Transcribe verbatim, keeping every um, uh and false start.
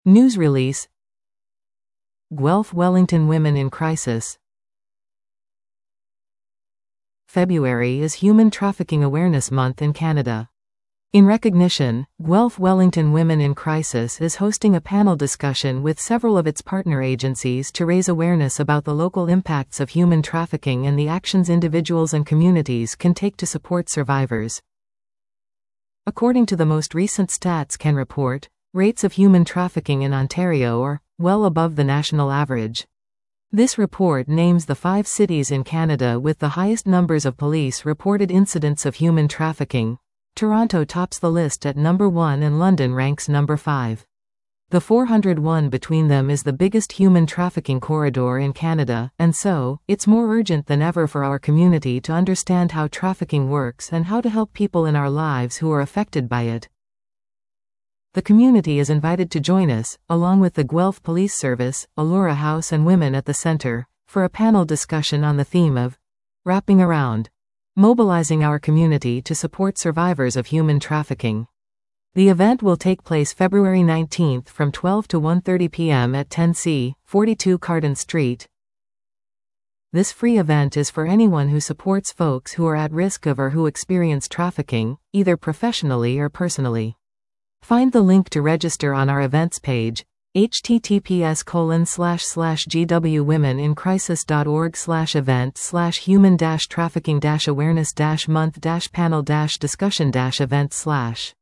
News release. Guelph Wellington Women in Crisis. February is Human Trafficking Awareness Month in Canada. In recognition, Guelph Wellington Women in Crisis is hosting a panel discussion with several of its partner agencies to raise awareness about the local impacts of human trafficking and the actions individuals and communities can take to support survivors. According to the most recent Stats Can report, rates of human trafficking in Ontario are well above the national average. This report names the five cities in Canada with the highest numbers of police-reported incidents of human trafficking. Toronto tops the list at number one and London ranks number five. The four hundred one between them is the biggest human trafficking corridor in Canada, and so, it's more urgent than ever for our community to understand how trafficking works and how to help people in our lives who are affected by it. The community is invited to join us, along with the Guelph Police Service, Allura House and Women at the Centre, for a panel discussion on the theme of Wrapping Around, mobilizing our community to support survivors of human trafficking. The event will take place February nineteenth from twelve to one thirty p m at ten C, forty-two Carden Street. This free event is for anyone who supports folks who are at risk of or who experience trafficking, either professionally or personally. Find the link to register on our events page, h t t p s colon slash slash g w women in crisis dot org slash event slash human dash trafficking dash awareness dash month dash panel dash discussion dash event slash